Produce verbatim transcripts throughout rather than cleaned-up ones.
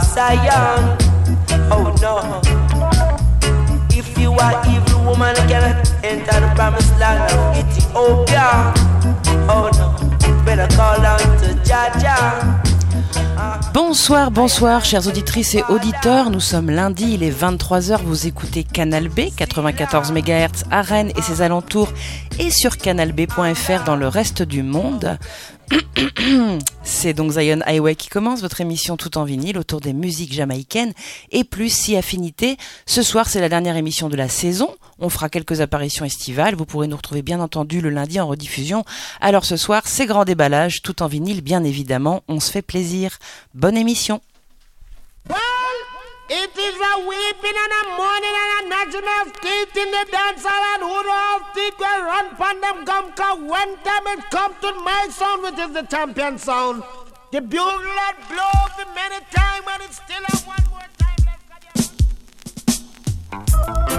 Zion. Oh no. If you are evil woman, you cannot enter the promised land of Ethiopia. Oh no. Better call down to Jaja. Bonsoir, bonsoir, chères auditrices et auditeurs. Nous sommes lundi, il est vingt-trois heures. Vous écoutez Canal B, quatre-vingt-quatorze mégahertz à Rennes et ses alentours, et sur canal b point f r dans le reste du monde. C'est donc Zion Highway qui commence, votre émission tout en vinyle autour des musiques jamaïcaines et plus si affinités. Ce soir, c'est la dernière émission de la saison. On fera quelques apparitions estivales. Vous pourrez nous retrouver bien entendu le lundi en rediffusion. Alors ce soir, c'est grand déballage, tout en vinyle, bien évidemment. On se fait plaisir. Bonne émission. Well, it is a weeping and a mourning and a gnashing of teeth in the dance hall, and who know how teeth will run pon them gum, cause one time it come to my sound, which is the champion sound. The bugle that blows the many time, and it's still a one more time. Let's go.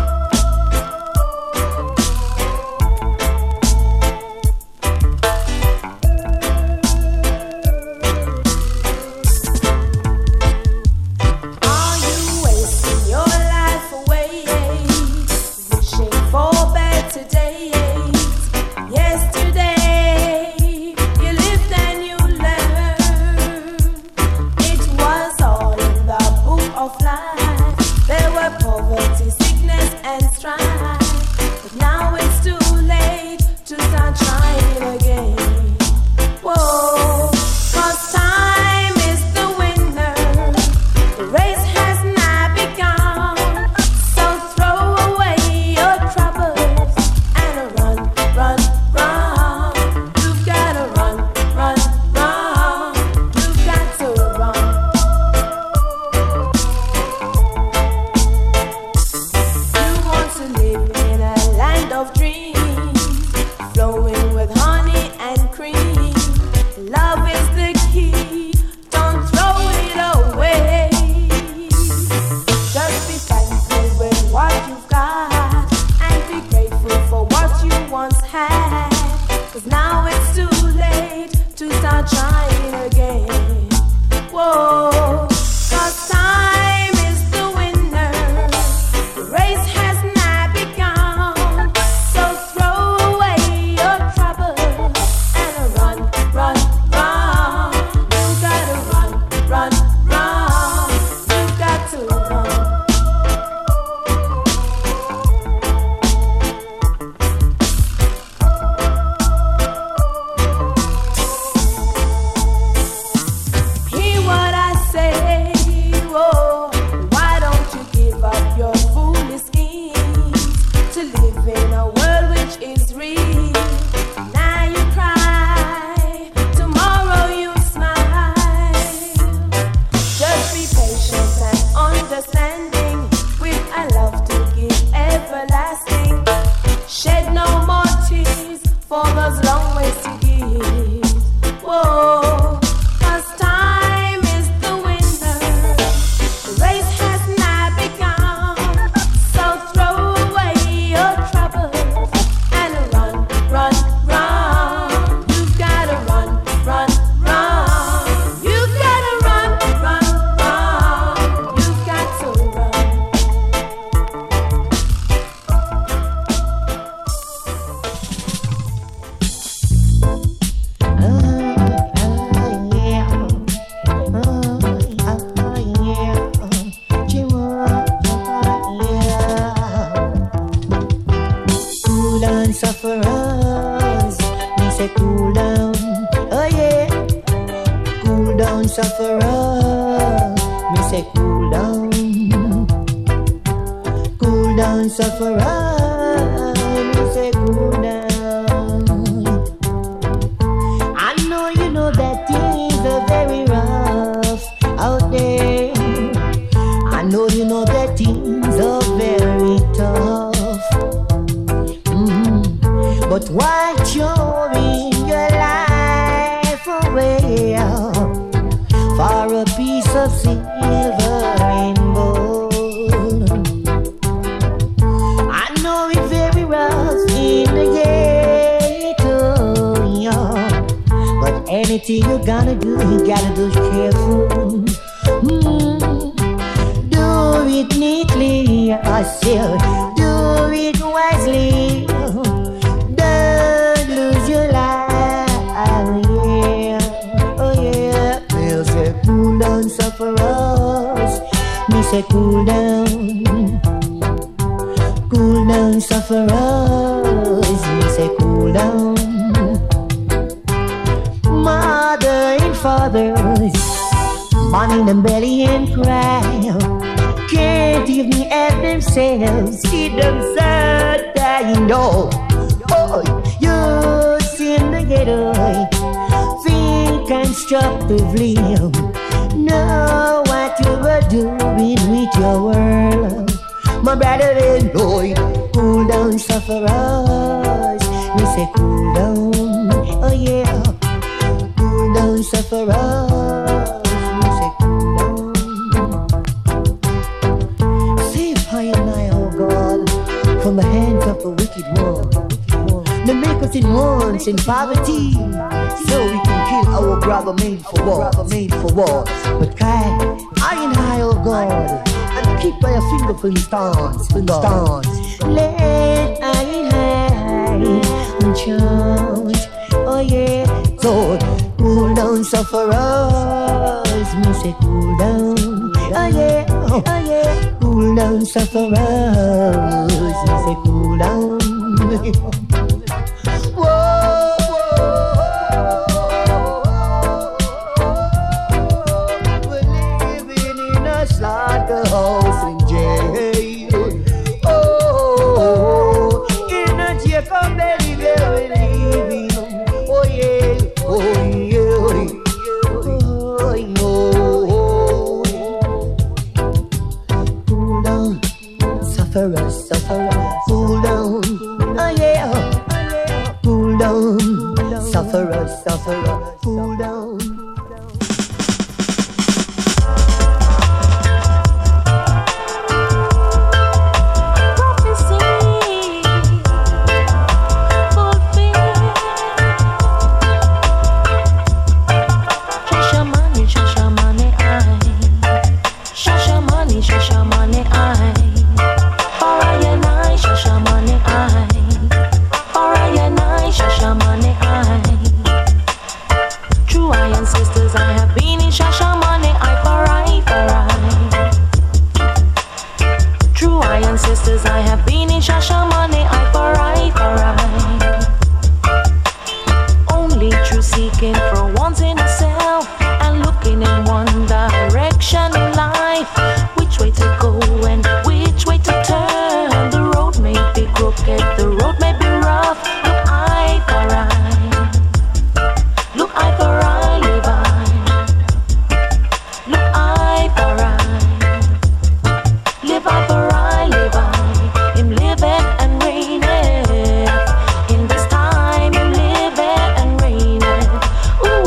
Anything you gotta do, you gotta do careful. Mm-hmm. it neatly, I still do it wisely. Don't lose your life, yeah, oh yeah. They'll say cool down, suffer us. Me say cool down, cool down, suffer us. Me say cool down. Mother and fathers, born in the belly and cry, can't even help themselves, see themselves dying. No, oh, youth in the ghetto, think constructively. Know what you were doing with your world, my brother and boy. Cool down, suffer us. Me say cool down, oh yeah. Cool down, suffer us. Me say cool down. Save I and I, oh God, from the hands of the wicked one. They make us in wants and poverty, so we can kill our brother made for war, made for war. But kind, I and I, oh God, and keep by a finger for your stance, stance. Let I and I chant, oh yeah. So cool down, suffer us. Me say cool down, oh yeah, oh yeah. Cool down, suffer us. Me say cool down. Whoa, we're living in a slaughterhouse in jail. Oh, in a Jacob belly where we're living. Oh yeah, oh yeah, oh yeah. Cool down, suffer us, suffer us. Cool down, oh yeah. Cool down, suffer us, suffer us, cool down. Ooh,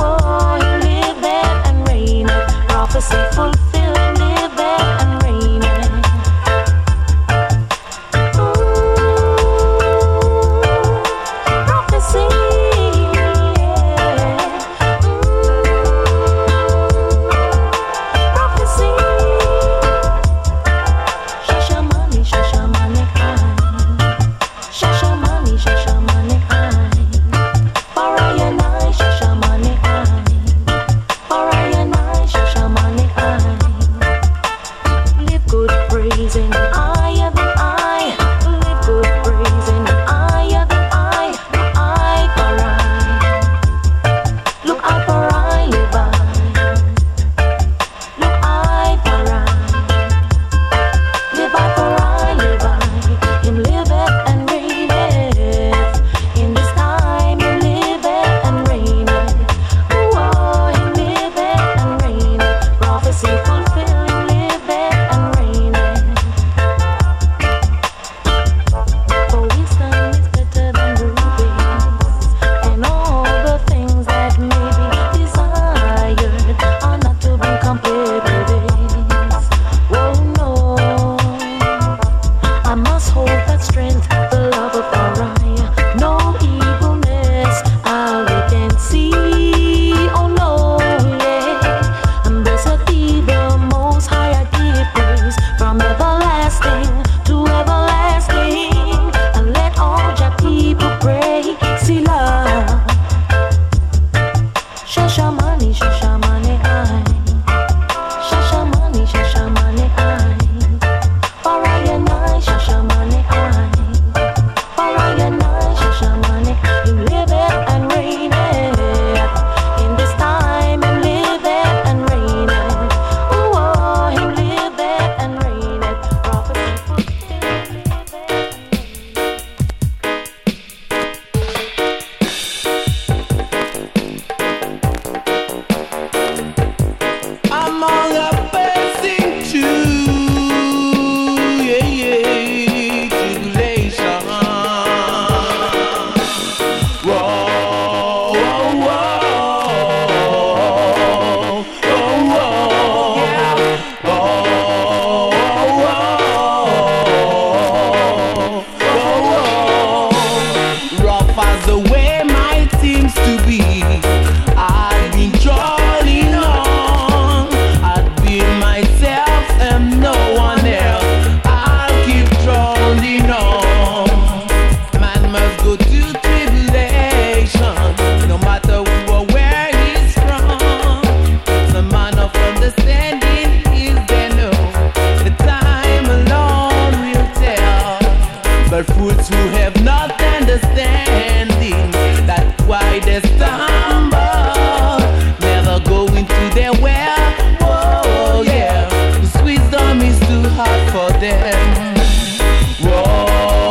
stumble, never go into their well. Oh yeah, 'cause wisdom is too hard for them. Whoa.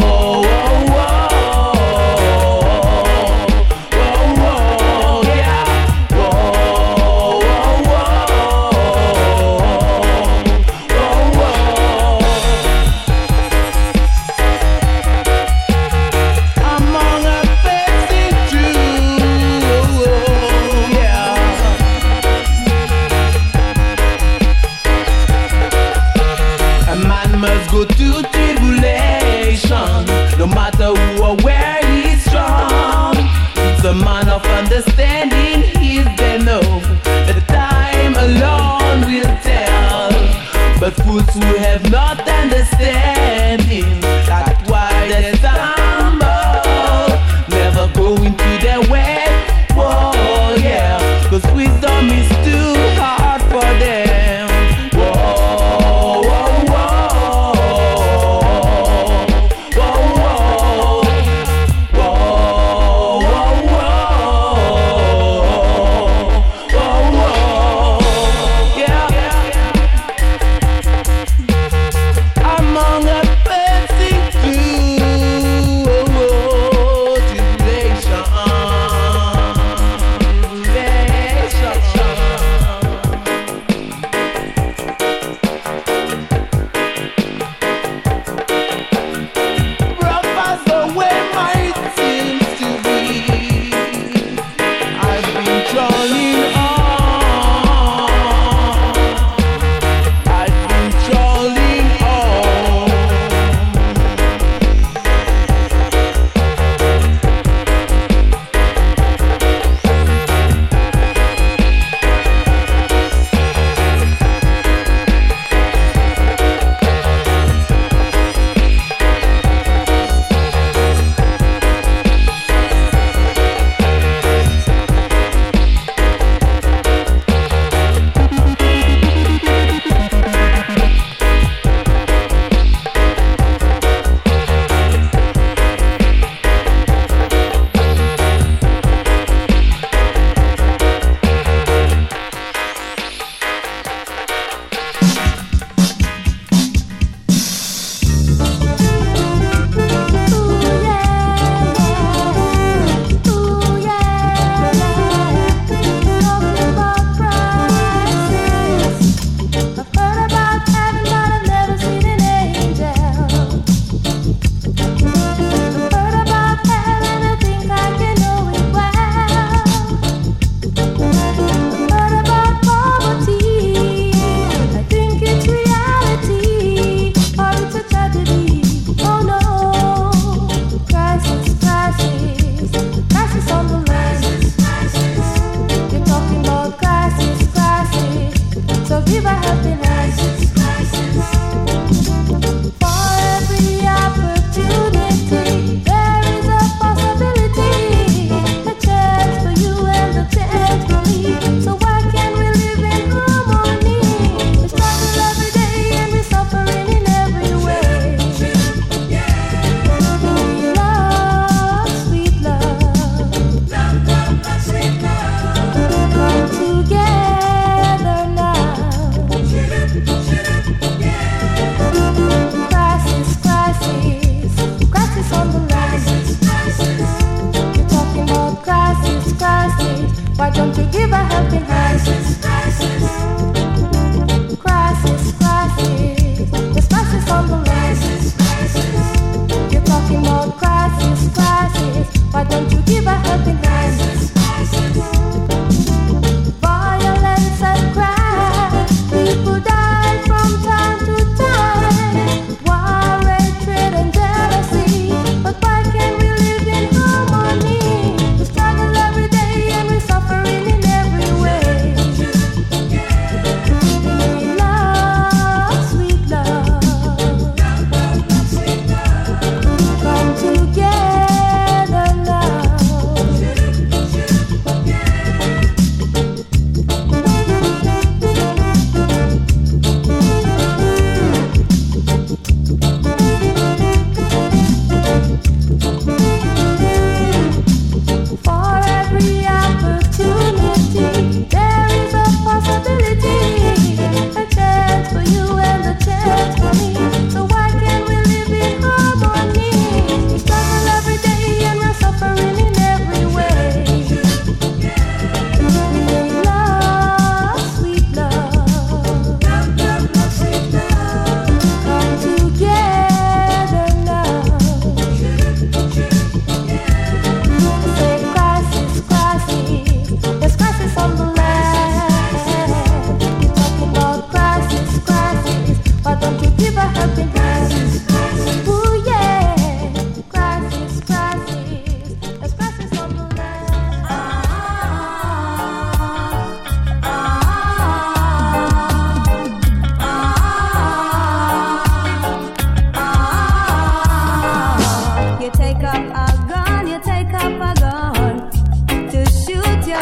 Go through tribulation, no matter who or where he's from. It's a man of understanding, he's the know. The time alone will tell. But fools who have not understanding, that's why they stumble, never go into their way. Whoa, yeah, 'cause wisdom is too hard for them. Whoa, whoa, whoa.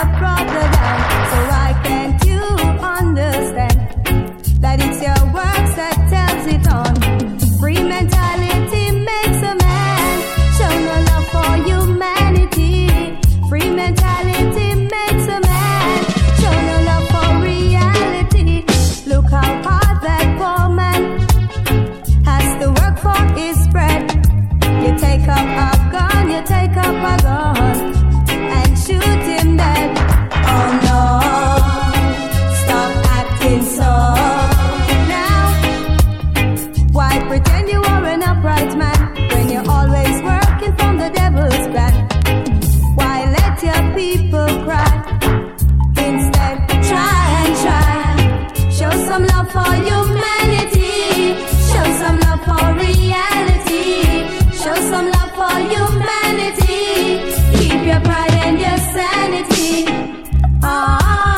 up, brother down. So why can't you understand that it's your works that tells it on? Free mentality makes a man show no love for humanity. Free mentality makes a man show no love for reality. Look how hard that poor man has to work for his bread. You take up a gun, you take up a gun and shoot him dead. Oh no, stop acting so. Now, why pretend you are an upright man when you're always working from the devil's plan? Why let your people cry? Instead, try and try. Show some love for humanity. Show some love for reality. Show some love for humanity. Keep your pride and your sanity. Ah,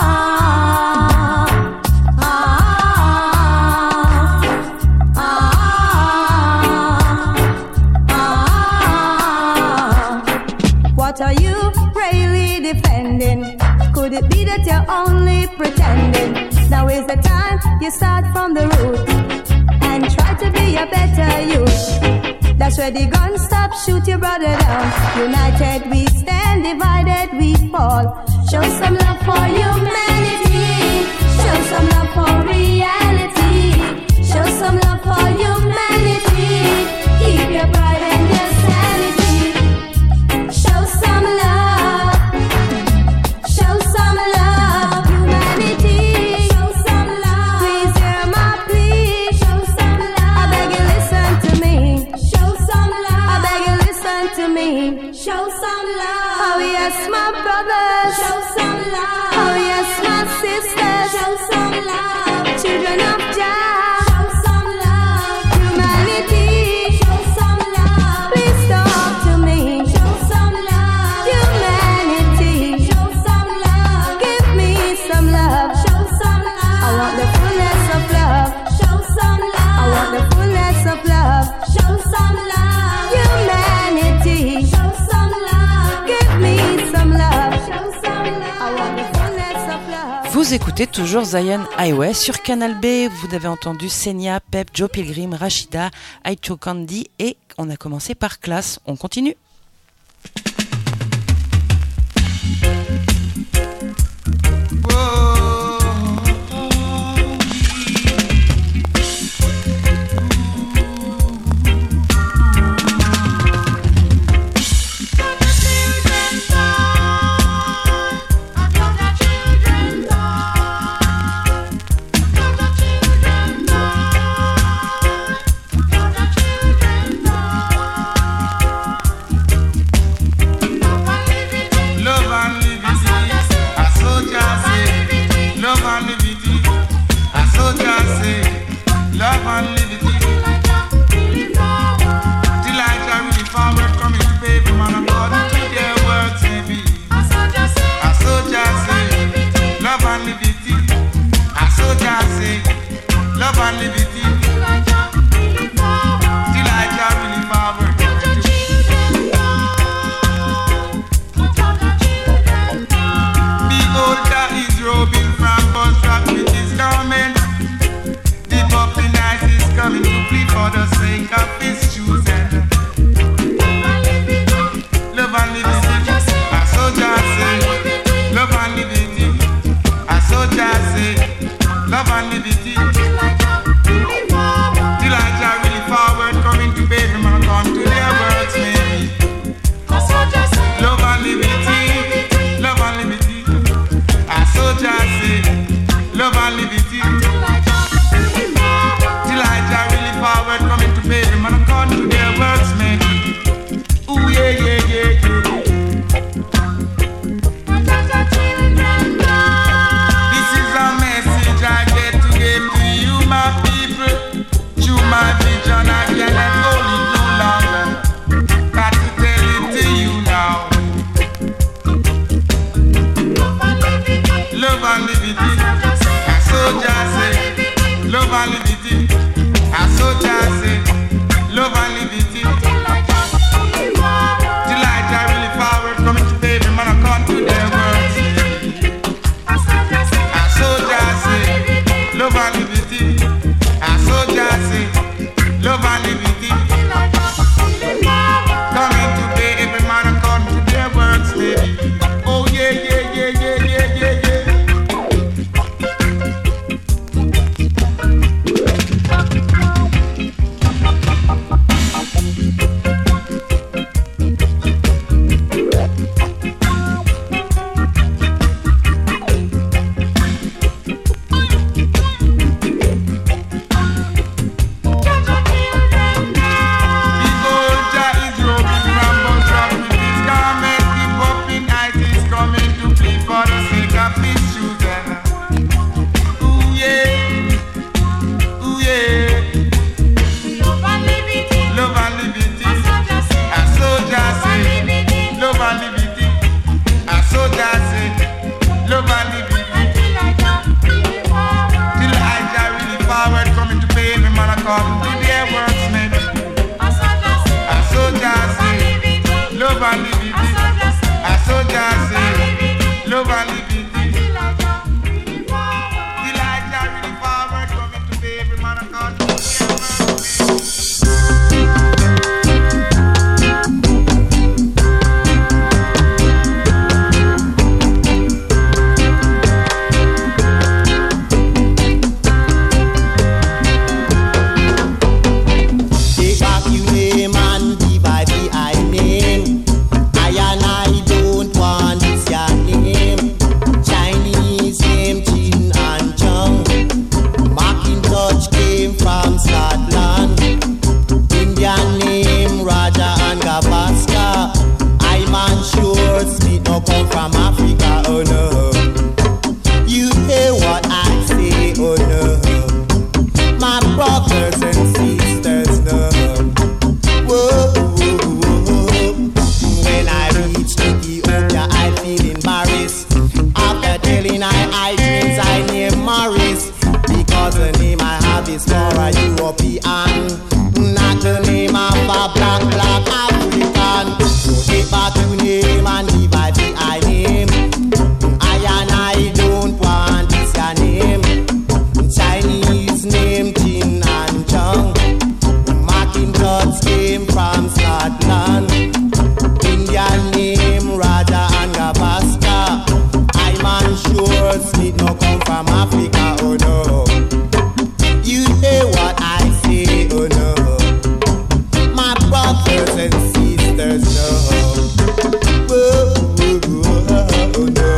ah, ah, ah, ah. What are you really defending? Could it be that you're only pretending? Now is the time you start from the root and try to be a better youth. That's where the gun stops, shoot your brother down. United we stand, divided we fall. Show some love for humanity. Show some love for reality. Show some love for humanity. Keep your pride and your sanity. Show some love. Show some love, humanity. Show some love. Please hear my plea. Show some love. I beg you listen to me. Show some love. I beg you listen to me. Show some love. Oh yes, my brothers. Show some love. Oh yes, my sisters. Show some love. Children of Jah. Show some love. Humanity. Show some love. Please talk to me. Show some love. Humanity. Show some love. Give me some love. Show some love. I want the fullness of love. Show some love. I want the fullness of love. Show some love. Humanity. Show some love. Give me some love. Show some love. I want the fullness of love. Vous écoutez toujours Zion Highway sur Canal B. Vous avez entendu Senia, Pep, Joe Pilgrim, Rashida, Aicho Candy et on a commencé par Classe. On continue. Love and liberty. and living in Elijah, really farmer. Elijah, really farmer, coming to be every man account. Come from Africa, oh no. You hear what I say, oh no. My brothers and sisters, no. Whoa, whoa, whoa. When I reach Ethiopia, I feel embarrassed. After telling I, I dreams, I name Morris. Because the name I have is for a European, not the name of a black, black African. So take back to name and divide the I name. I and I don't want this your name. Chinese name Jin and Chong. Macintosh came from Scotland. Indian name Raja and Gabaska. I'm unsure Smith no come from Africa, oh no. You hear what I say, oh no. My brothers and sisters, no. Whoa, whoa, whoa, oh no.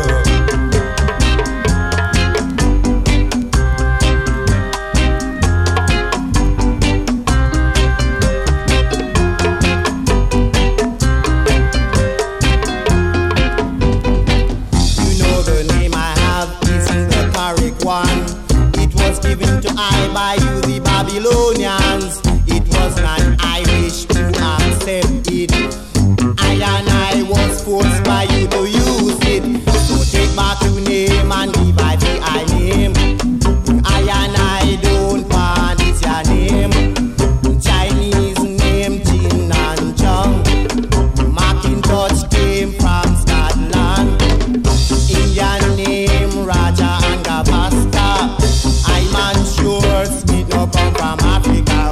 You know the name I have isn't the correct one. It was given to I by you, the Babylonians. It was not I wish to accept it. I and I was forced by you to use it. So take back your name and divide the I name. I and I don't want it's your name. Chinese name Jin and Chong. Macintosh came from Scotland. Indian name Raja and Gabaska. I'm unsure Smith no come from Africa.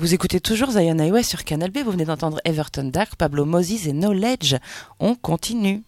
Vous écoutez toujours Zion Highway sur Canal B, vous venez d'entendre Everton Dark, Pablo Moses et Knowledge. On continue.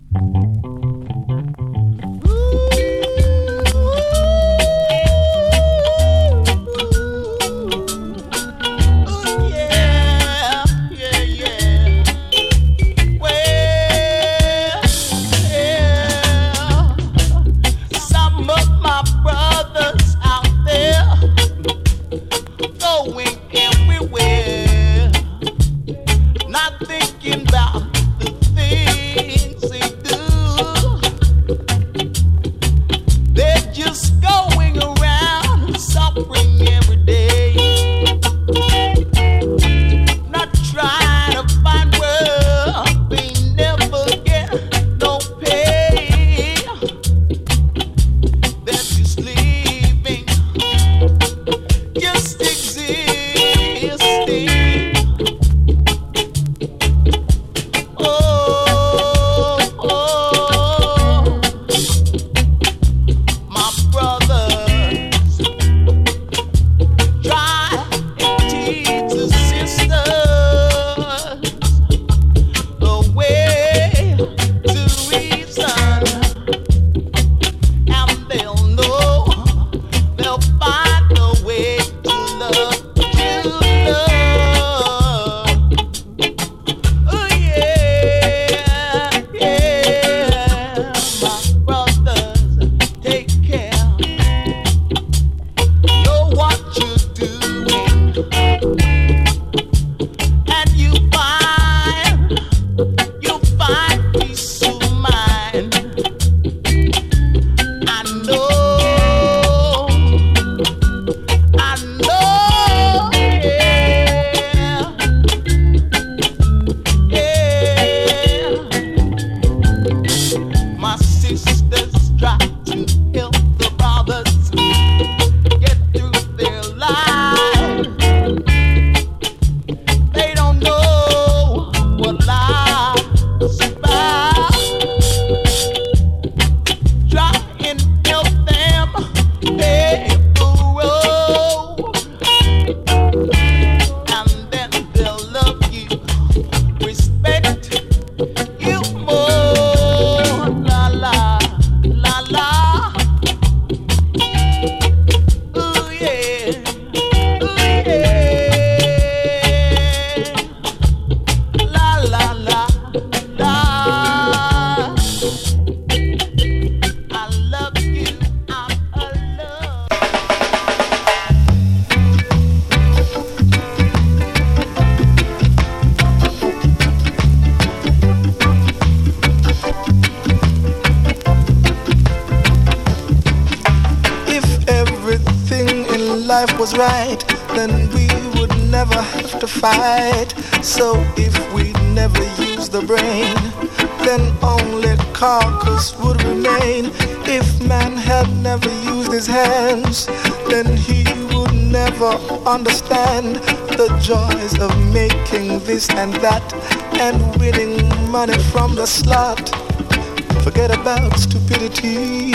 Was right, then we would never have to fight. So if we never use the brain, then only carcass would remain. If man had never used his hands, then he would never understand the joys of making this and that and winning money from the slot. Forget about stupidity,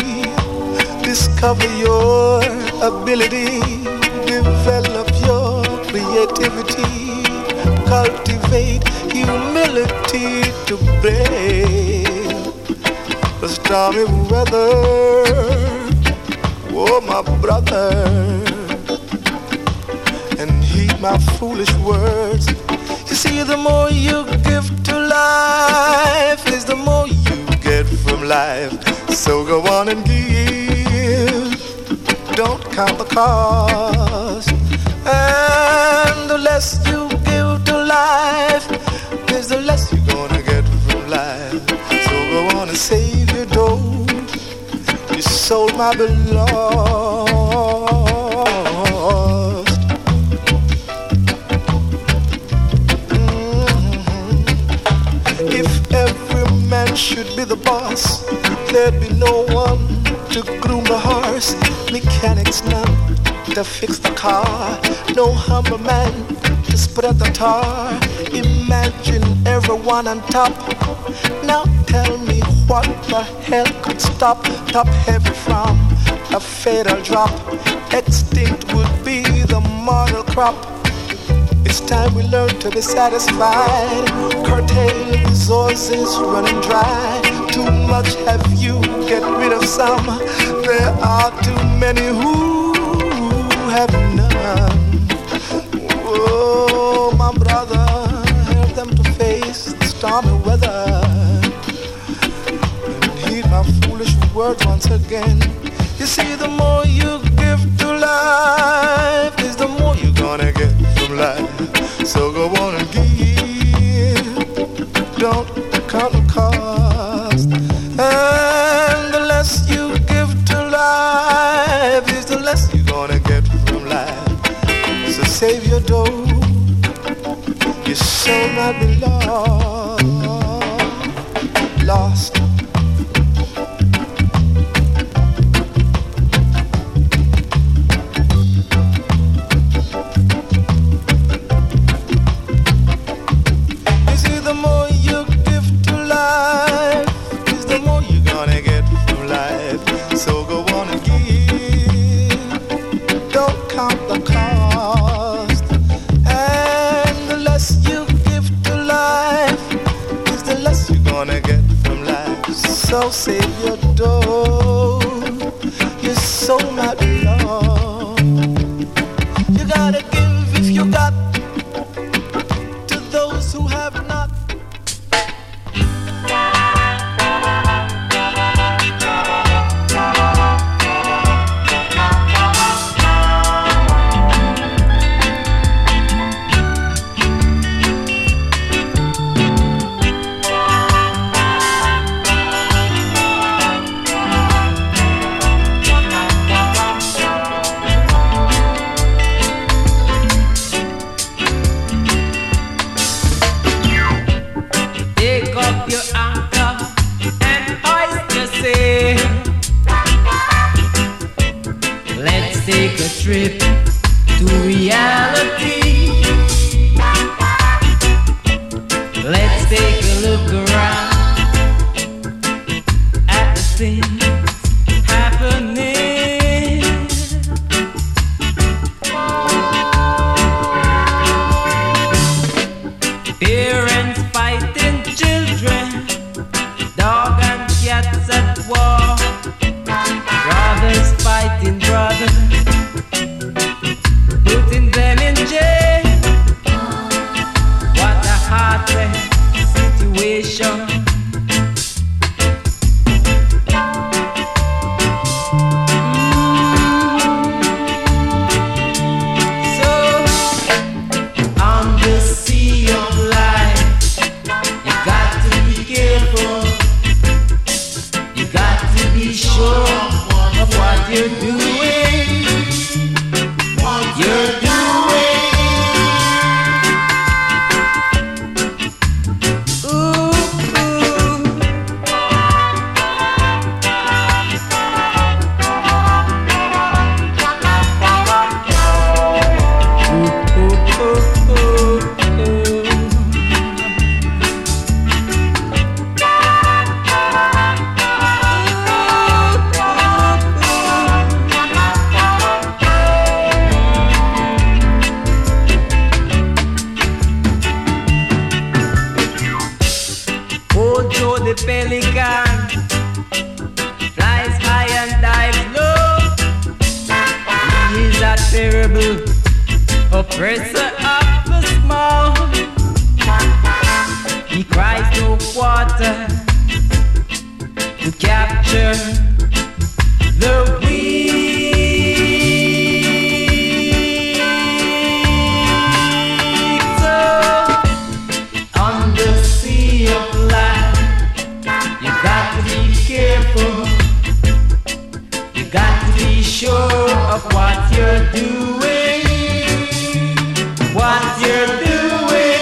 discover your ability. Develop your creativity, cultivate humility to brave the stormy weather. Oh, my brother, and heed my foolish words. You see, the more you give to life is the more you get from life. So go on and give. Don't count the cost. And the less you give to life is the less you're gonna get from life. So go on and save your dough. Your soul might be lost. Mm-hmm. If every man should be the boss, there'd be no one to groom the horse, mechanics none to fix the car, no humble man to spread the tar. Imagine everyone on top. Now tell me what the hell could stop top heavy from a fatal drop. Extinct would be the mortal crop. It's time we learn to be satisfied. Curtail resources running dry. Too much have you, get rid of some. There are too many who have none. Oh, my brother, help them to face the stormy weather. And heed my foolish words once again. You see, the more you give to life is the more you're gonna get from life. So go on and give, don't count the cost. And the less you give to life is the less you're gonna get from life. So save your dough, your soul might be lost, lost. So save your dough, your soul might be lost. You gotta give if you got to those who have not. Trip to reality. Let's take a look around at the things happening. Parents fighting children, dog and cats at war, brothers fighting brothers, putting them in jail. What a heartless situation. So, on the sea of life, you got to be careful. You got to be sure of what you're doing. You're doing. Ooh, ooh. Ooh, ooh, ooh, ooh, the pelican flies high and dives low. He is a terrible oppressor of the small. He cries no quarter to capture the weak. So on the sea of life, you got to be careful. You got to be sure of what you're doing. What you're doing.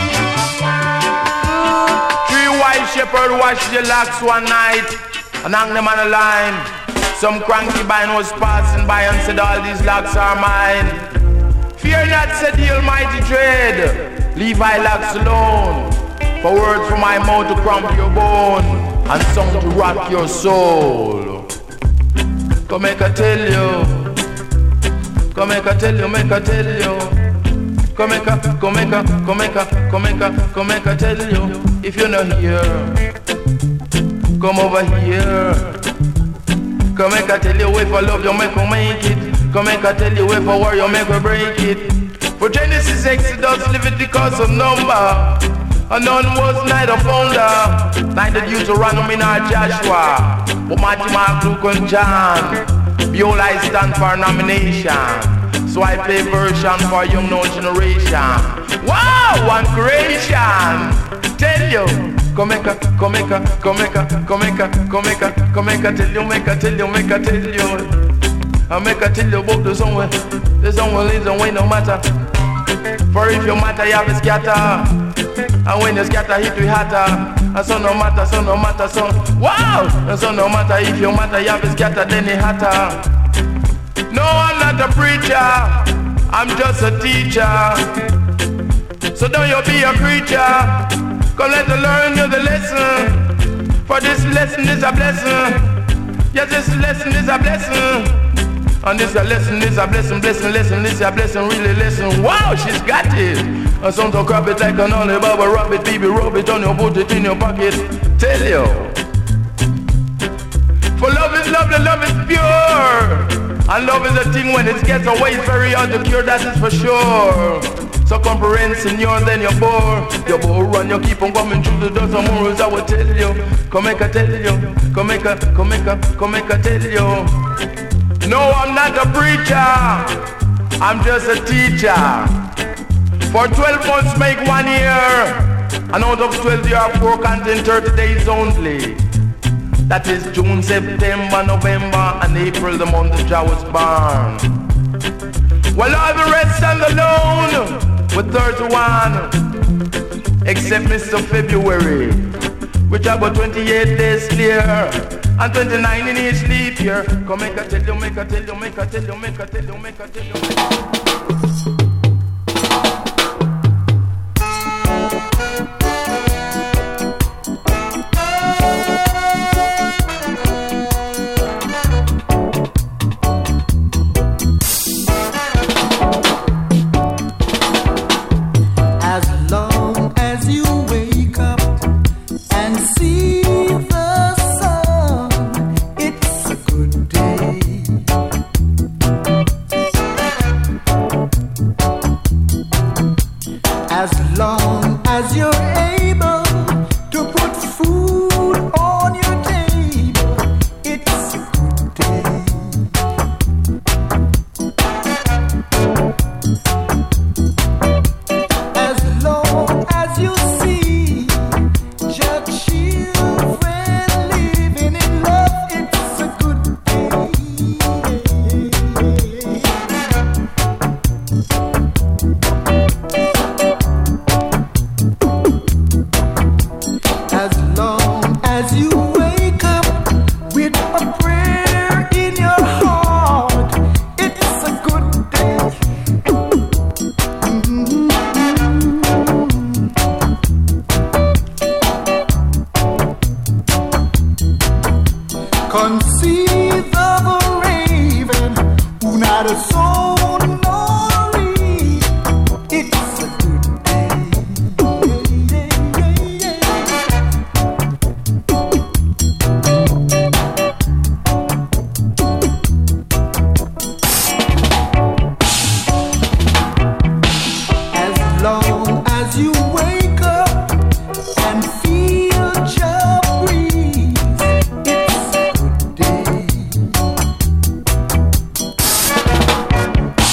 Three white shepherds watched the locks one night and hung them on a line. Some cranky vine was passing by and said, all these locks are mine. Fear not, said the Almighty dread. Leave my locks alone. For words from my mouth to crump your bone and some to rock your soul. Come make I tell you. Come make I tell you, make I tell you. come make a, come make a, come make a, come make a, come make a tell you. If you're not here, come over here. Come make a tell you if I love you, make her make it. Come make a tell you if I war you, make her break it. For Genesis, Exodus, Leviticus of number. And none was neither founder, neither Deuteronomy nor Joshua, but Matthew, Mark, Luke, and John. Behold, I stand for nomination, so I play version for young no generation. Wow, one creation. Tell you, come make a, come make a, come make a, come make a, come make a, come make a, tell you, make a, tell you, make a, tell you. I make a tell you about the song where, the song will lead the way no matter. For if you matter, you have a scatter. And when you scatter, hit we hotter. And so no matter, so no matter, so wow. And so no matter if you matter, you have a scatter, then it hotter. No, I'm not a preacher, I'm just a teacher. So don't you be a creature. Come let us learn you the lesson. For this lesson is a blessing. Yes, this lesson is a blessing. And this a lesson, this a blessing, blessing, lesson, this a blessing, really lesson. Wow, she's got it. And some to grab it like an only baba, rub it, baby, rub it on you, put it in your pocket. Tell you. For love is love, the love is pure. And love is a thing when it gets away, it's very hard to cure, that is for sure. So comprehension, you and then you're bored. You're bored and you keep on coming through the doors of morals, I will tell you. Come make a tell you. Come make a, come make a, come make a tell you. No, I'm not a preacher, I'm just a teacher. For twelve months make one year, and out of twelve you are four counting thirty days only. That is June, September, November, and April, the month that I was born. Well, all the rest stand alone with thirty-one, except Mister February, which about twenty-eight days clear. And twenty-nine in each leap year. Come make a tell you, make a tell you, make a tell you, make a tell you, make a tell you. As long as you wake up and see the sun, it's a good day. As long as you're able to put food on your table, it's a good day. As long as you see your children living in love, it's a good day. As long as you wake up with a prayer in your heart, it's a good day. Mm-hmm. Conceive of a raven who not a soul nor reed. It's a good day. As long as you wake up and feel your breeze, it's a good day.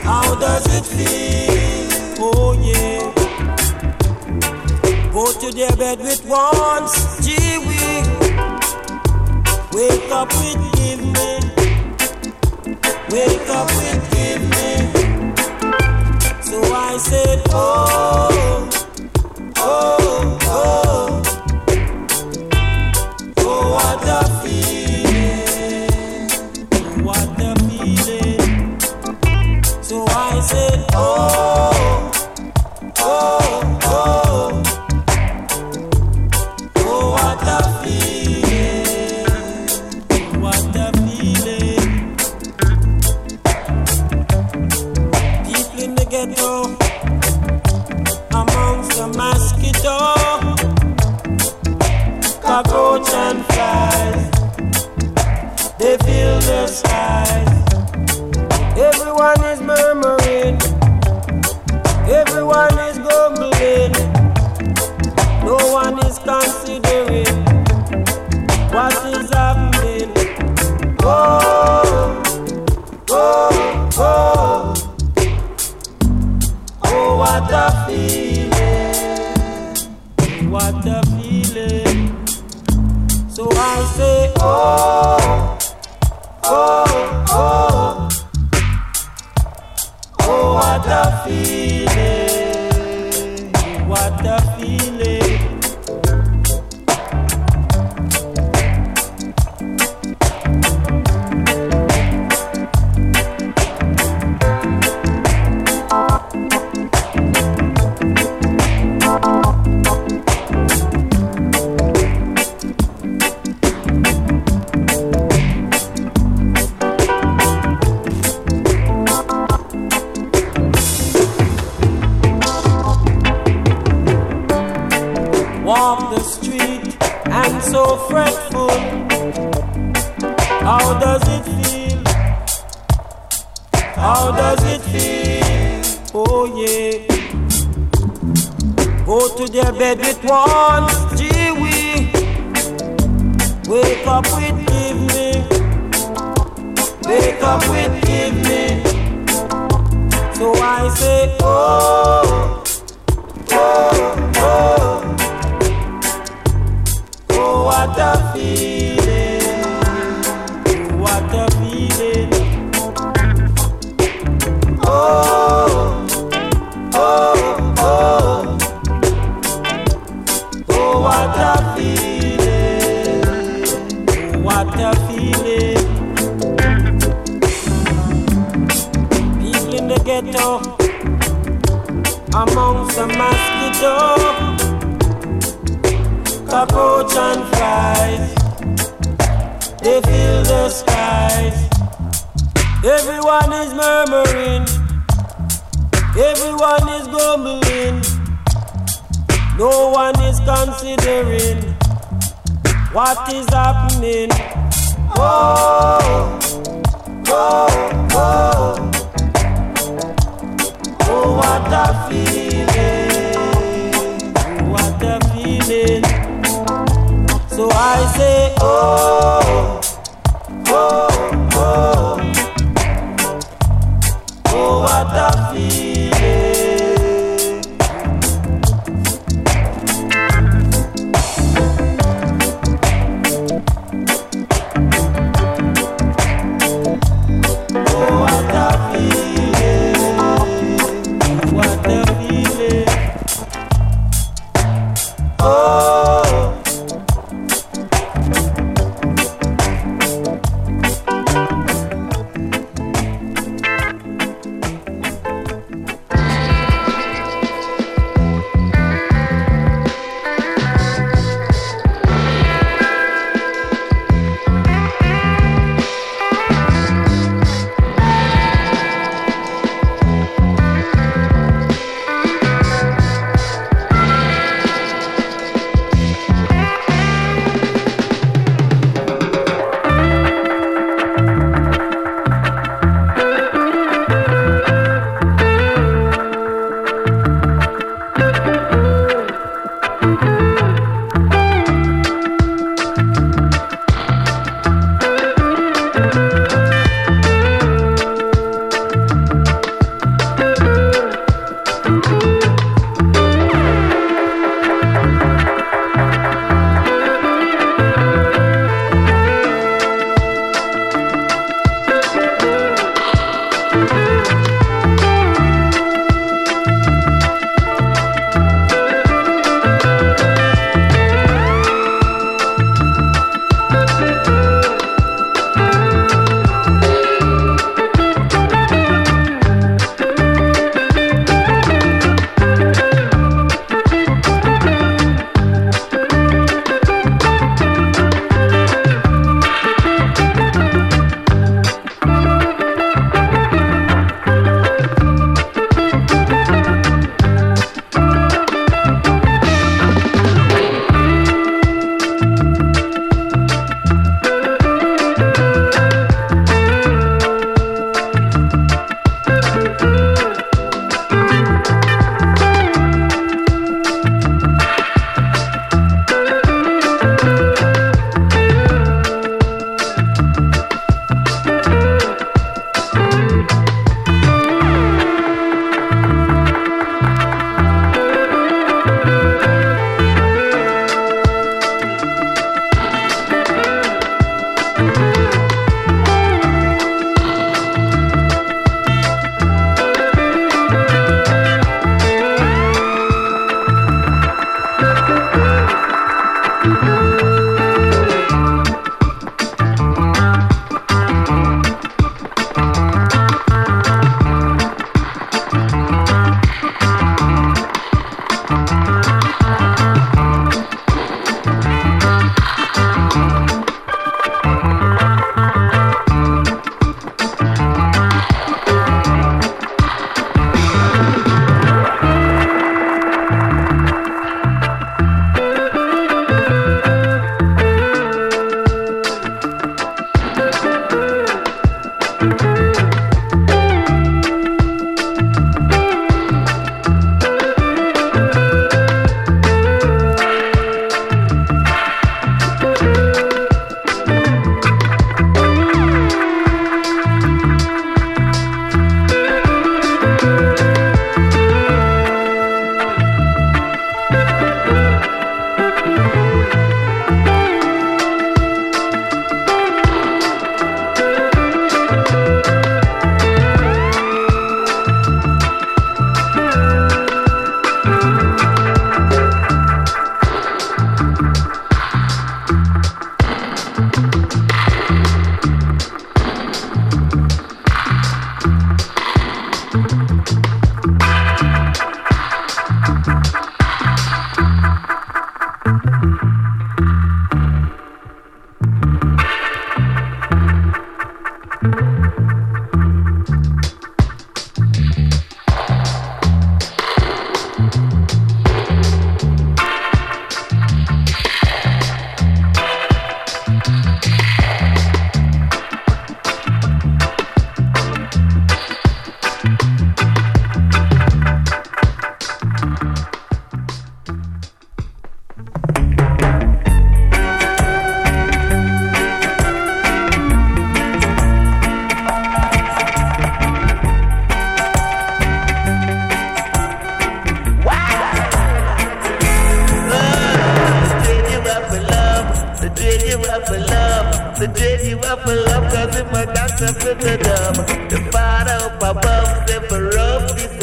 How does it feel? Oh yeah. Go to their bed with once, gee wee. Wake up with give me. Wake up with give me. So I said, oh, oh, oh. Oh, what a feeling. What a feeling. So I said, oh, oh, oh. Oh, what a feeling. What a feeling. Deep in the ghetto, amongst the mosquito, cockroach and flies, they fill the skies. Everyone is murmuring, everyone is grumbling. No one is considering what is happening. Oh, oh, oh. Oh, what a feeling. What a feeling. So I say, oh, oh, oh. Oh, what a feeling. What a feeling. Walk the street and so fretful. How does it feel? How does it feel? Oh yeah. Go to their bed with once, gee wee. Wake up with give me. Wake up with give me. So I say, oh, oh, oh. Oh, what a feeling. What a feeling. Oh, oh, oh. Oh, what a feeling. What a feeling. People in the ghetto, amongst the mosquito, cockroach and flies, they fill the skies. Everyone is murmuring, everyone is grumbling. No one is considering what is happening. Oh, oh, oh. Oh, what a feeling. What a feeling. So I say, oh, oh, oh. Oh, what a feeling. Oh, what a feeling. What a feeling. Oh.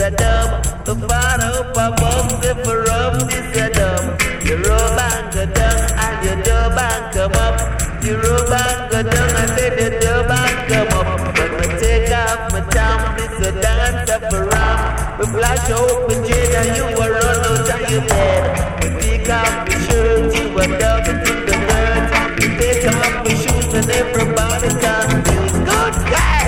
a dub. The father up above the for up this a dub. You rub and go down and you dub and come up. You rub and go down and then you dub and come up. When we take off my time, this a dance up around. We flash open chain and you will run out of your bed. We take off the shirt, you will dub into the dirt. We take off the shoes and everybody can feel good. Yeah!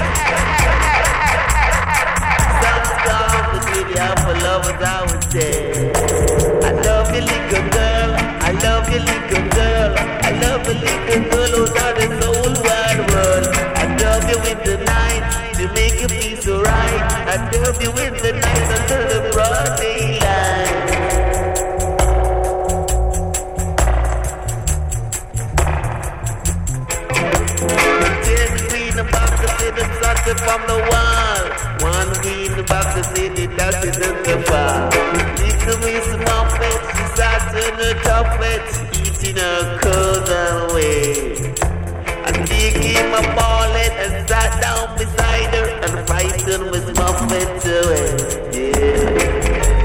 For lovers, I would say, I love you, little girl. I love you, little girl. I love you, little girl. Who's out in the whole wide world. I love you in the night to make you feel so right. I love you in the night until the broad daylight. Ten green about to see them started from the wall. One green about to see the dashes in the bar. Little Miss Muffet, she sat in the tuffet, eating her cousin away. And they came a ballad and sat down beside her and frightened Miss Muffet away. Yeah.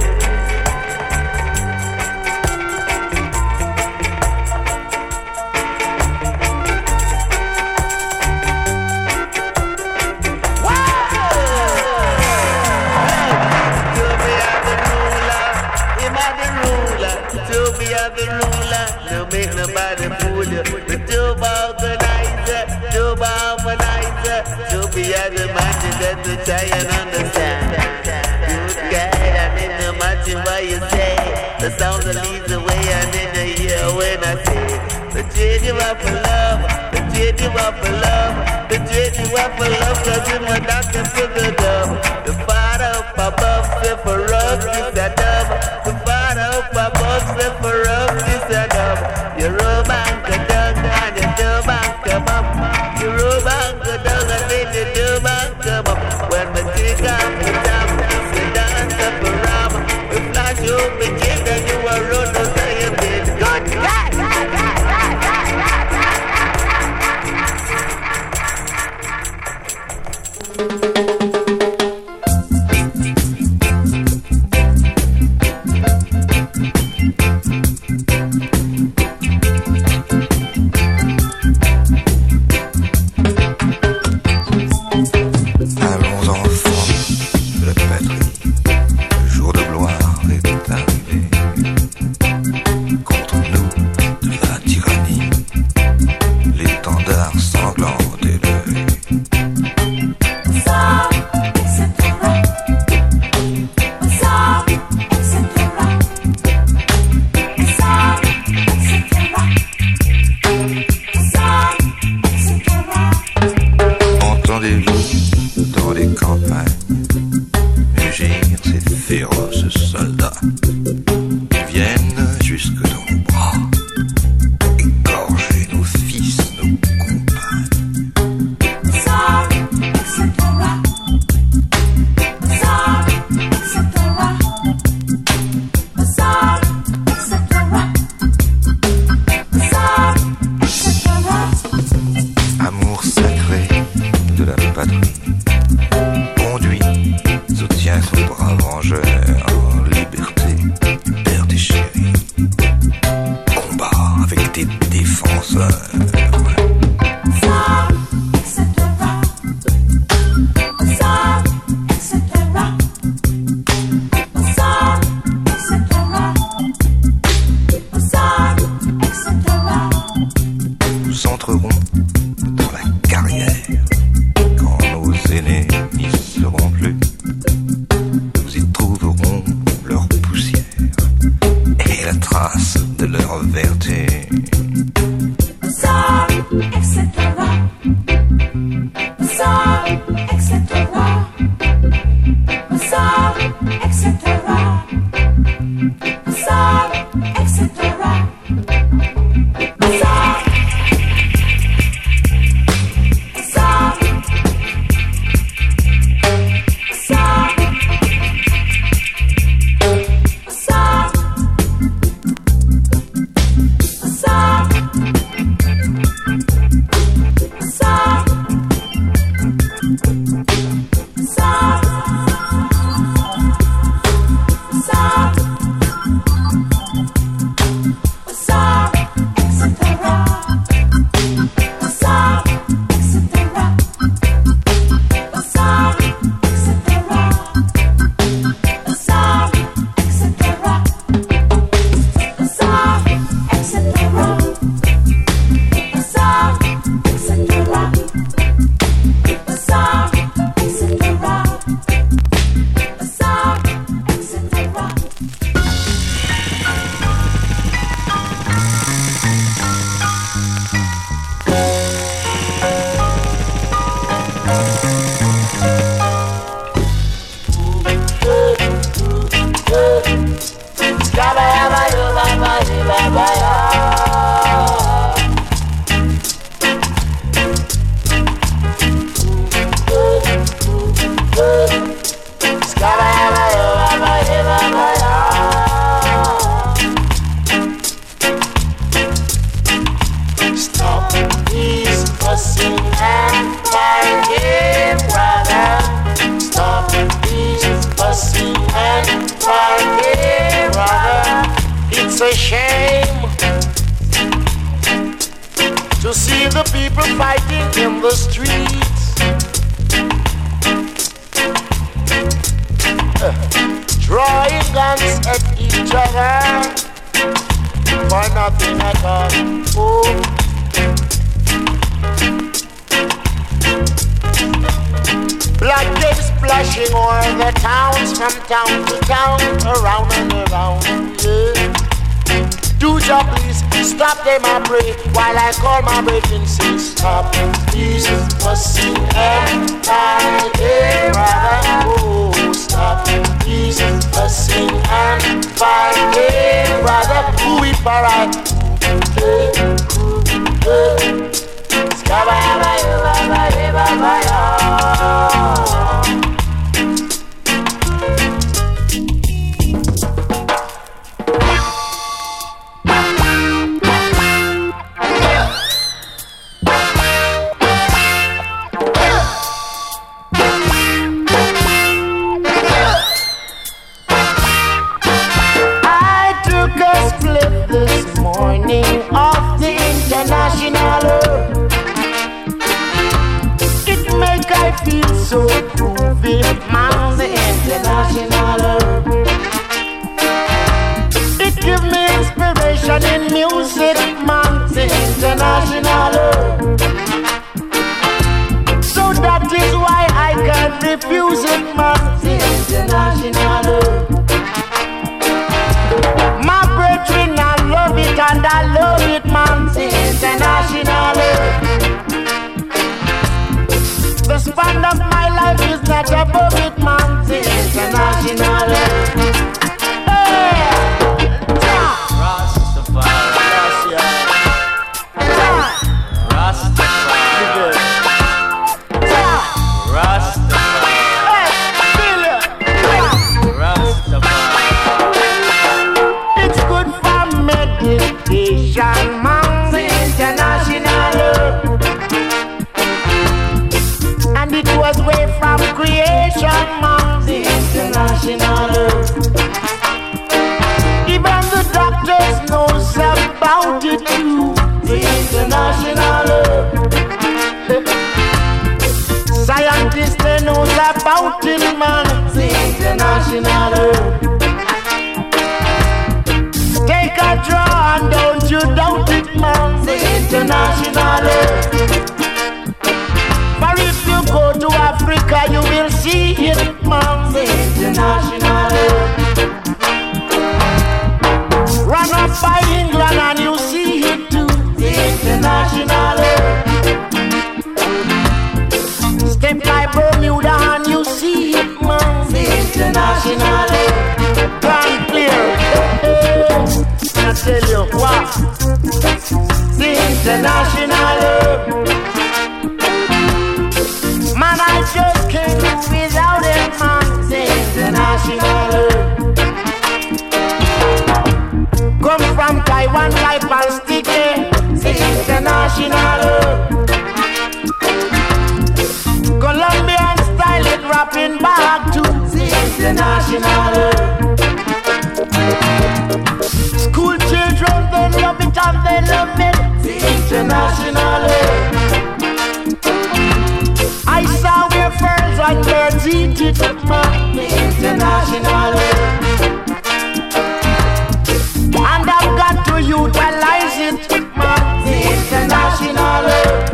Make nobody fool you. The job organizer, job harmonizer, job be at the matches that to try and understand. Good guy, and in the matching what you say. The sound that leads the way, and in the ear when I say, the trade you up for love, the trade you up for love, the trade you up for love, cause you're my doctor for the dub. The father up above, say for us, this a dub. The father up above, say for us, this a dub. You rub and go down and you dub and come up. You rub and go down and then you dub and come up. When we take off the top, we dance up around. We flash open gate and you are run to say you did good. trace de leur vertu. Ça the streets. Uh, drawing guns at each other for nothing at all. Oh. Blood came splashing o'er the towns, from town to town, around and around, yeah. Do ya please stop them, I pray, while I call my brethren, say stop. Jesus must sing and fight, hey brother, oh stop. Jesus must sing and fight, hey brother, who we para, hey, hey. I took a split this morning off the International Herb. It make I feel so groovy, man, the International Herb. It give me inspiration in music, man, the International Herb. So that is why I can't refuse it, man, the International Herb. My brethren, I love it and I love it, man, the International Herb. The span of my life is not above it, man, the International Herb. Hey! Rastafari. Rastafari. Rastafari. Hey, feel it. Rastafari. It's good for meditation, man, the International Herb. And it was way from creation, man, the International Herb. Even the doctors knows about it too, the International Herb. Scientists, they knows about it, man, the International Herb. Take a draw and don't you doubt it, man, the International Herb. For if you go to Africa, you will see it, man, the International Herb. Run up by England and you see it too, the International Herb. Step by Bermuda and you see it, man, the International Herb. Grand clear. I tell you what, the International Herb. Man, I just can't do without it, man, the International Herb. Come from Taiwan, like and sticky, the International Herb. Colombian style, it rapping back to the International Herb. School children, they love it and they love it, the International Herb. I saw where birds and birds eat it, man, the International Herb. And I've got to utilize it, man, the International Herb.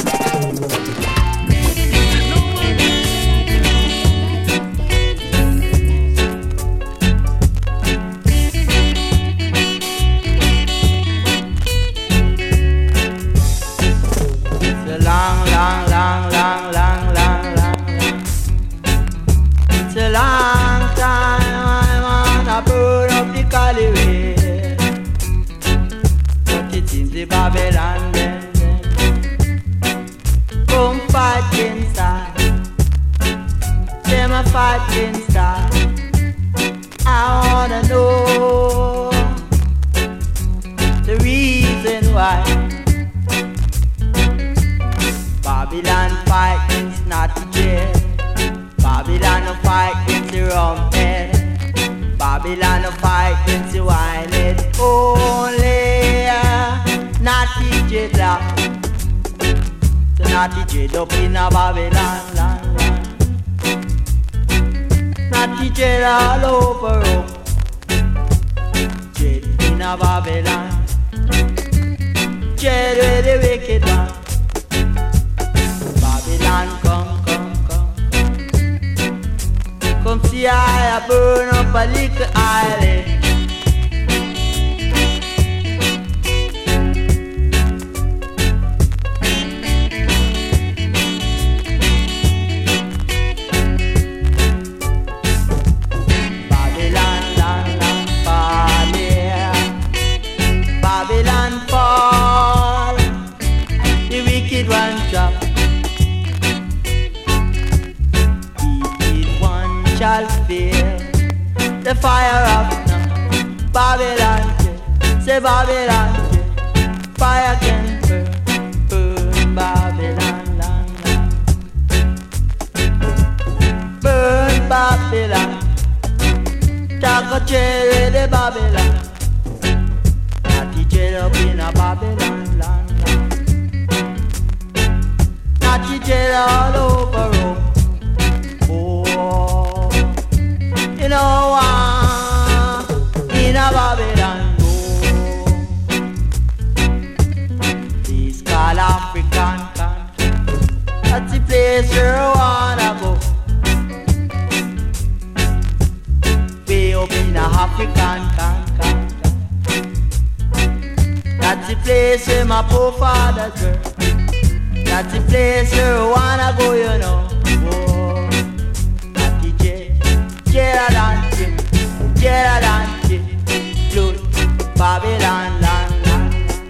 Long, long, long, long, long, long, long. It's a long time I wanna burn up the Caliway, but it seems the Babylon them, them come fighting start. Them a fighting start. I wanna know the reason why Babylon fighting's not the jail. Babylon no fighting's the rum head. Babylon no fighting's the wine head. Only uh, not the dreadlock. So Natty dread up in a Babylon, land, land. Natty dread all over up. Dread in a Babylon. Dread where the wicked one. Babylon, come, come, come, come. Come see I burn up a little island. The fire of now, Babylon, say Babylon, fire can burn, burn Babylon, land, land. Burn Babylon, talk a cherry the Babylon, natty cherry up in a Babylon, land, land. Natty cherry all over Rome. You know, uh, in a Babylon, go. This called African country. That's the place where I wanna go. Way up in a African country. That's the place where my forefathers were. That's the place where I wanna go, you know. Geraldine, Geraldine, blood, Babylon, land, land.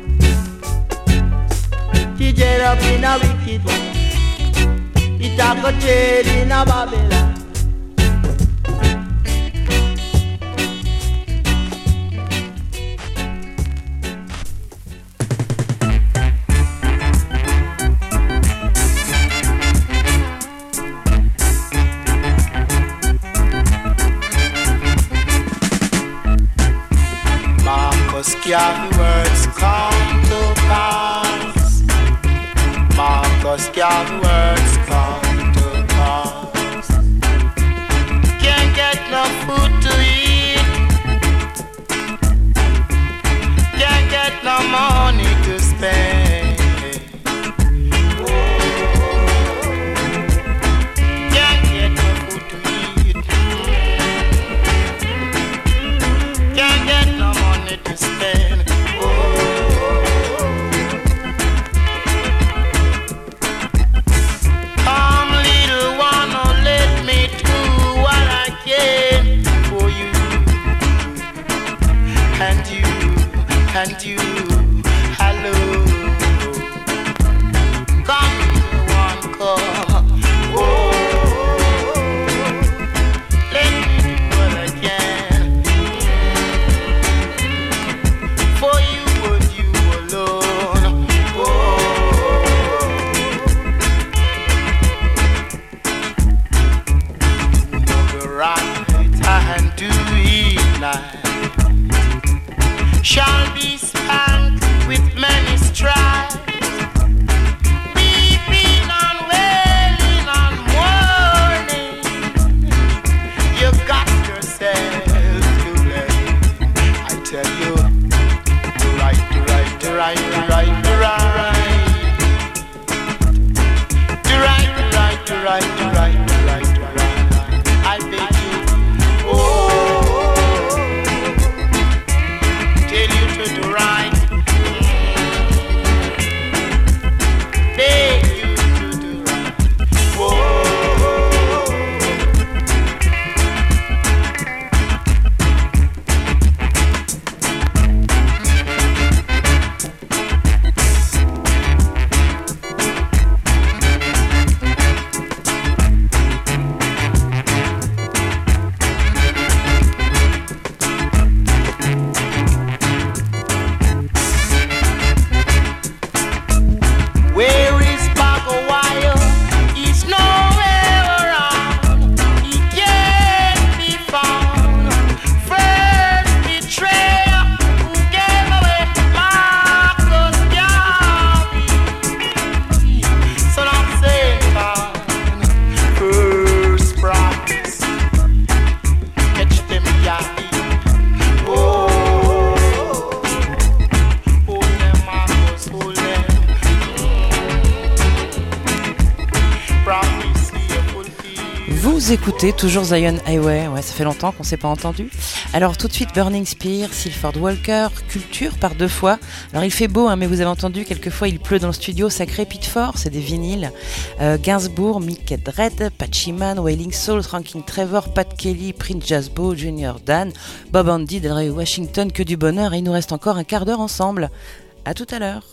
He jet up in a wicked one. He talk a trade in a Babylon. Scared words come to pass. Marcus, scared words come to pass. Can't get no food to eat. Can't get no money to spend. Oh. Can't get no food to eat. Can't get no money to spend. And you, hello, come, one, come, oh, let me do what I can, for you and you alone, oh, do the right and do it night. Shall be spanked with many stripes, weeping and wailing and mourning. You got yourself to blame. I tell you, to right, to right, to right, to right, to right, to right, to right, to right, to right, to right, to right. I beg you, oh. To right. Vous écoutez toujours Zion Highway, ouais, ça fait longtemps qu'on ne s'est pas entendu. Alors tout de suite Burning Spear, Silford Walker, Culture par deux fois. Alors il fait beau, hein, mais vous avez entendu, quelquefois il pleut dans le studio, sacré Pitford, c'est des vinyles. Euh, Gainsbourg, Mick Dread, Patchy Man, Wailing Souls, Ranking Trevor, Pat Kelly, Prince Jasbo, Junior Dan, Bob Andy, Delray Washington, que du bonheur, et il nous reste encore un quart d'heure ensemble. À tout à l'heure.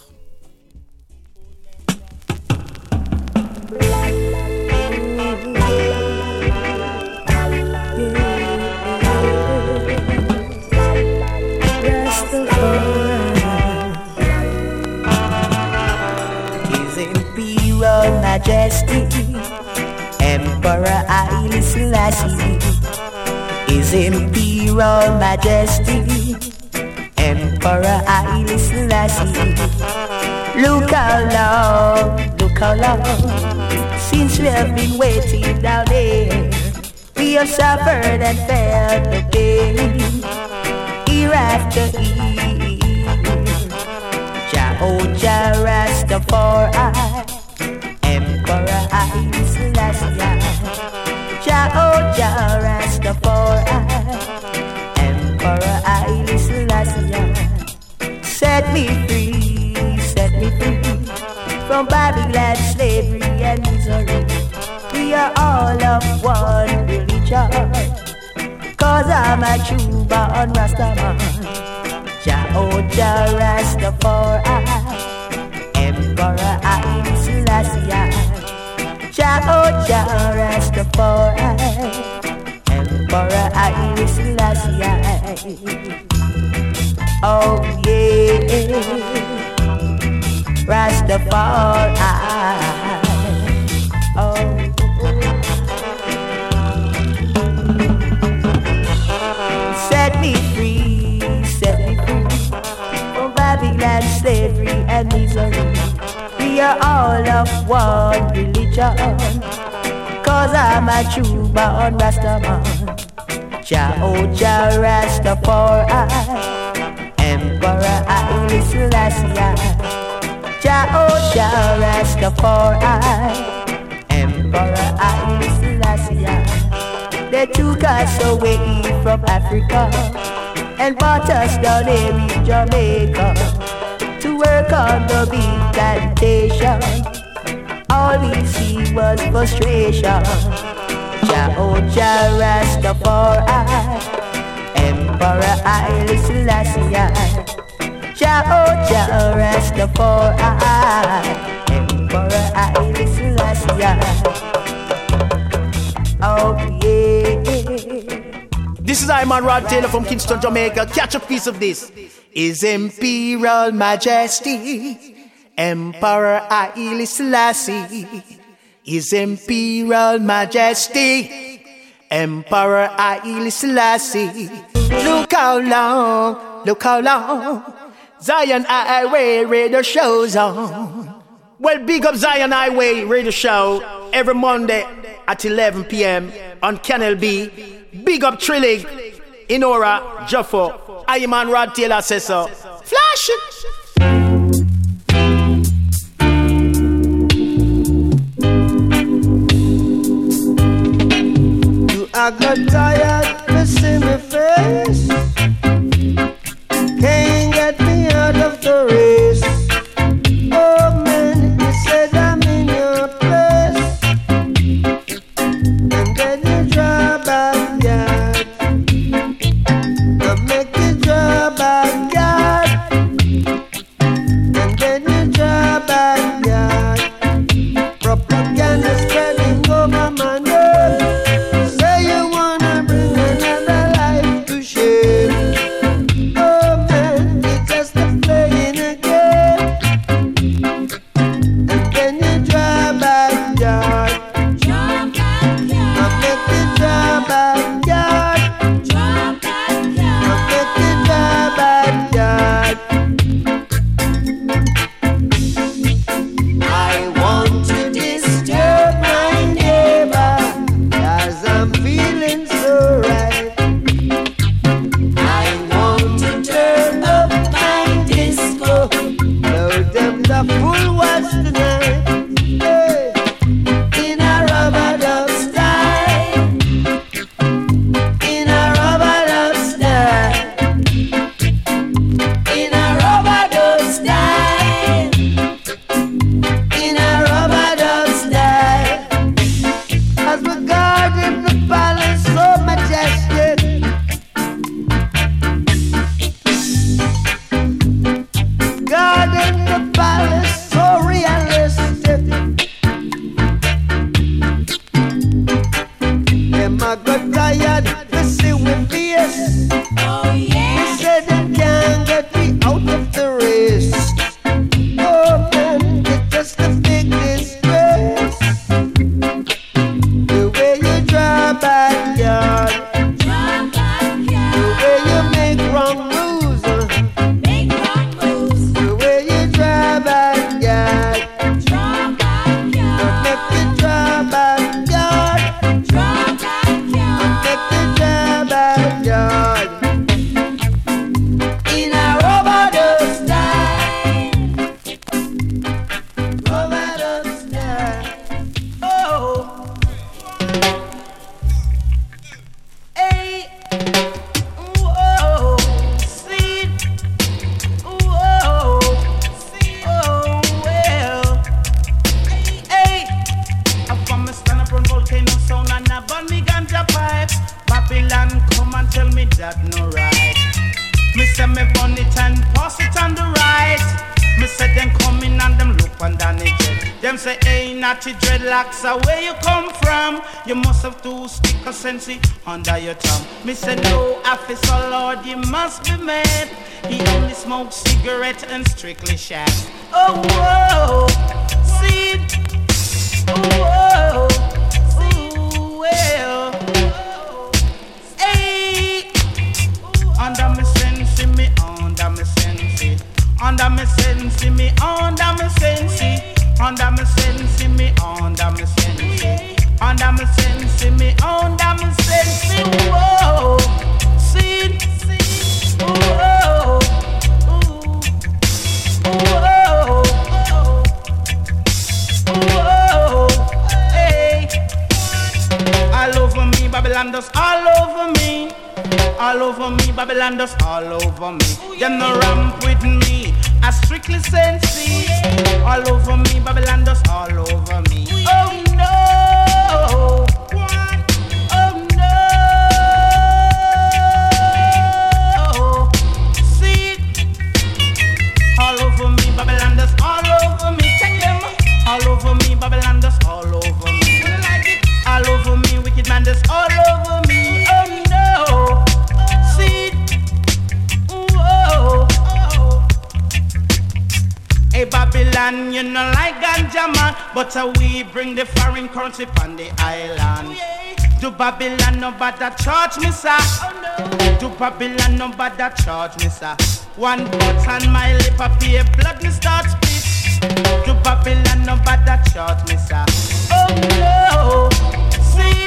Majesty, Emperor Haile Selassie, His Imperial Majesty, Emperor Haile Selassie. Look how long, look how long, since we have been waiting down there. We have suffered and felt the pain, year after year. Jah Rastafari, Emperor Haile Selassie, Jah oh Jah Rastafari, Emperor Haile Selassie. Set me free, set me free from Babylon, slavery and misery. We are all of one religion, cause I'm a true born Rastaman. Jah oh Jah Rastafari, Emperor Haile Selassie. Jah oh Jah Rastafari, Emperor Haile Selassie. Oh yeah, Rastafari. Oh, set me free, set me free from Babylon, slavery and misery. We are all of one religion, cause I'm a true born Rastaman. Jah oh Jah Rastafari, Emperor Haile Selassie. Jah oh Jah Rastafari, Emperor Haile Selassie. They took us away from Africa and brought us down here in Jamaica to work on the big plantation. All we see was frustration. Jah oh Jah Rastafari, Emperor Haile Selassie. Jah oh Jah Rastafari, Emperor Haile Selassie. Oh yeah. This is Iman Rod Taylor from Kingston, Jamaica. Catch a piece of this. His Imperial Majesty, Emperor Haile Selassie. His Imperial Majesty, Emperor Haile Selassie. Look how long, look how long Zion Highway radio shows on. Well, big up Zion Highway radio show every Monday at eleven p.m. on Canal B. Big up Trillig, Inora, Joffo. I am on Rod Taylor says so. Flash it. I got tired to see my face. Can't get me out of the race. Oh man, you said I'm in your place, and then you draw back yard. I make you draw back yard, and then you draw back yard. Propaganda spreading over my nose. Say you wanna bring that no right. Me say me burn it and pass it on the right. Me say them come in and them look on Danny Jet. Them say, hey, natty dreadlocks, uh, where you come from? You must have two stick of sensi under your tongue. Me say, no, officer Lord, you must be mad. He only smokes cigarette and strictly shags. Oh, whoa, see, oh, whoa, well, hey, under me sensi, me under me sensi. Under me sensi, me under me sensi. Under me sensi, me under me sensi. Under me sensi, me under me sensi. Whoa, see, whoa, whoa, whoa, hey. All over me, Babylon does all over me. All over me, Babylon does all over me. Them no ramp with me, I strictly sensi. All over me, Babylon does all over me. Oh no, oh no, see, all over me, Babylon does all over me. Check them, all over me, Babylon does all over me. All over me, wicked man does all over me. Oh no. Hey Babylon, you know like ganja man, but uh, we bring the foreign currency on the island. To Babylon, nobody charge me, sir. To Babylon, nobody charge me, sir. One cut on my lip, I pay blood, me start split. To Babylon, nobody charge me, sir. Oh no, see,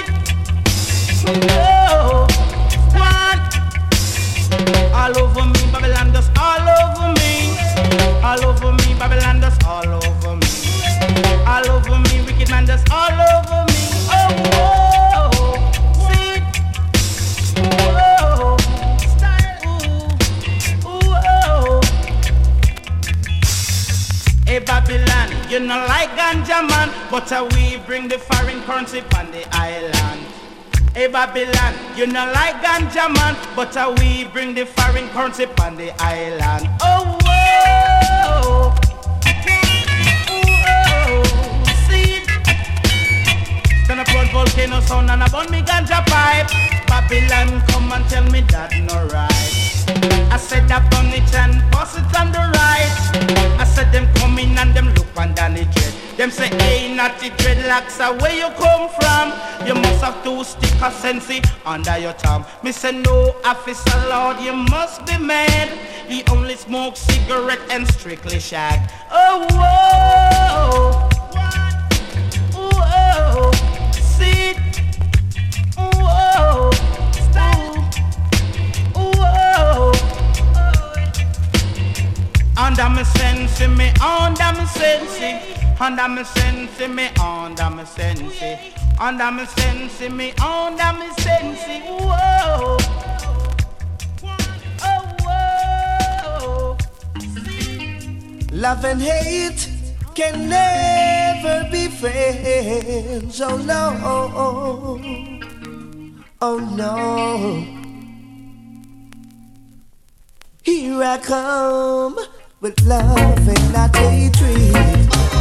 no, one. All over me, Babylon does all over me. All over me, Babylon does all over me. All over me, wicked man does all over me. Oh, whoa, see, whoa, style, ooh, whoa. Hey Babylon, you know like ganja man, but uh, we bring the foreign currency on the island. Hey Babylon, you know like ganja man, but uh, we bring the foreign currency on the island. Oh, whoa, whoa, see, turn up on volcano sound and about me ganja pipe. Babylon, come and tell me that no right. I said I burn it and pass it on the right. I said them come in and them look on Danny Dread. Them say, hey, natty dreadlocks, uh, where you come from? You must have two stick of sensi under your thumb. Me say, no, officer Lord, you must be mad. He only smokes cigarette and strictly shag. Oh, whoa, whoa, see, whoa, whoa, under me sensi, me under me sensi. Under me sensi, me under me sensi. Under me sensi, me under me sensi. Whoa, oh, whoa. Love and hate can never be friends. Oh no, oh no. Here I come with love and not hatred.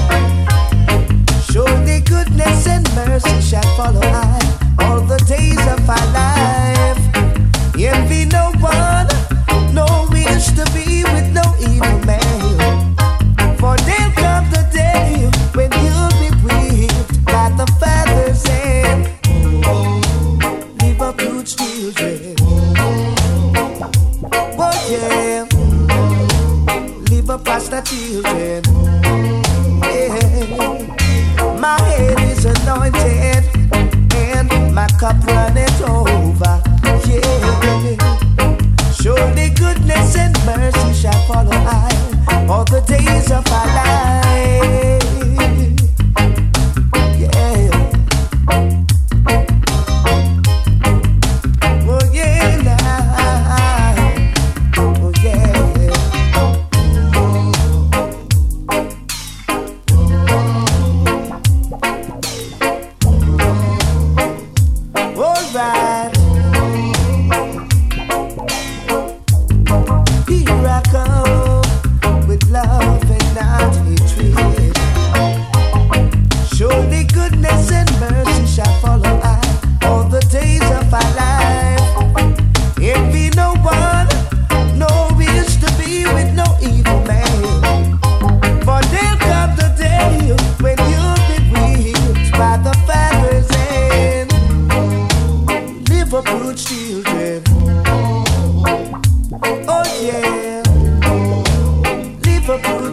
Surely goodness and mercy shall follow I all the days of our life. Envy no one, no wish to be with no evil man. For there'll come the day when you'll be whipped by the father's hand. Oh, leave up huge children. Oh yeah, leave up pastor children. Yeah. My head is anointed and my cup runneth over. Yeah. Surely goodness and mercy shall follow I all the days of our life. Yeah. Oh yeah, now. Oh yeah. Alright.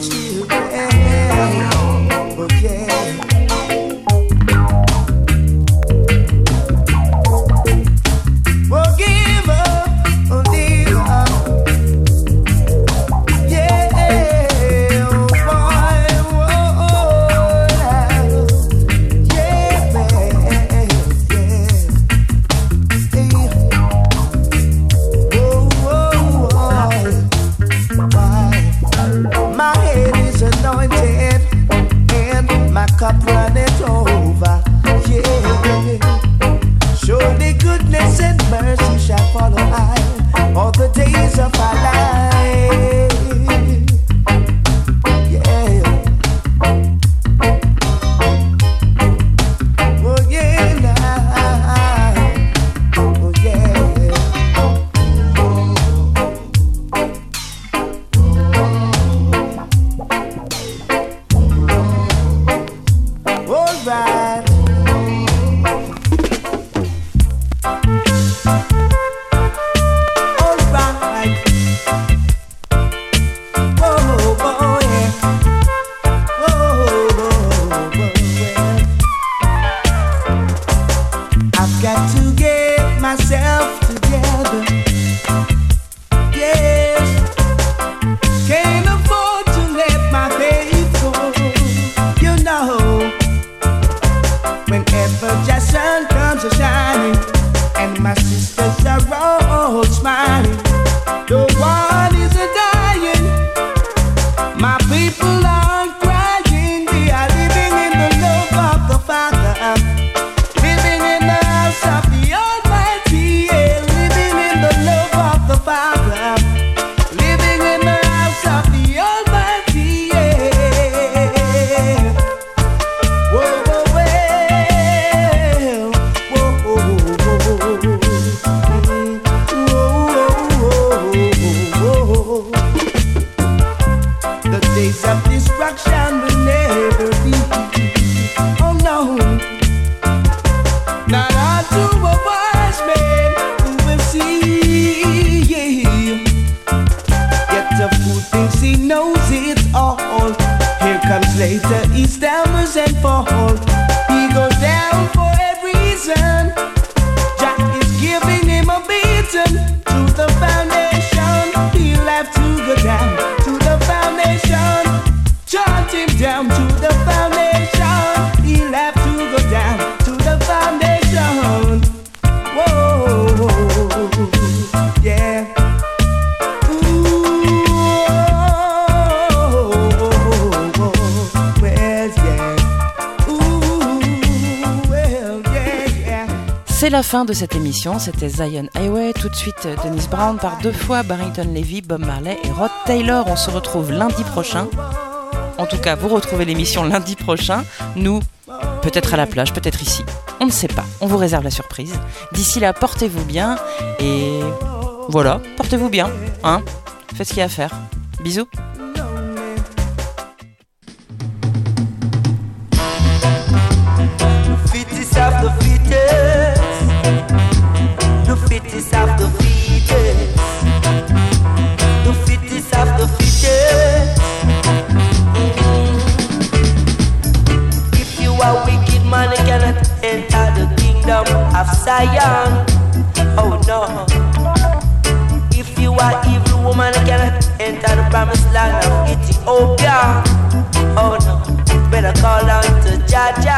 C'est la fin de cette émission, c'était Zion Highway, tout de suite Dennis Brown par deux fois, Barrington Levy, Bob Marley et Rod Taylor. On se retrouve lundi prochain. En tout cas, vous retrouvez l'émission lundi prochain. Nous, peut-être à la plage, peut-être ici. On ne sait pas, on vous réserve la surprise. D'ici là, portez-vous bien et voilà, portez-vous bien, hein. Faites ce qu'il y a à faire. Bisous. The fittest of the fittest. The fittest of the fittest. If you are wicked man, you cannot enter the kingdom of Zion. Oh no. If you are evil woman, you cannot enter the promised land of Ethiopia. Oh no. Better call out to Jah Jah.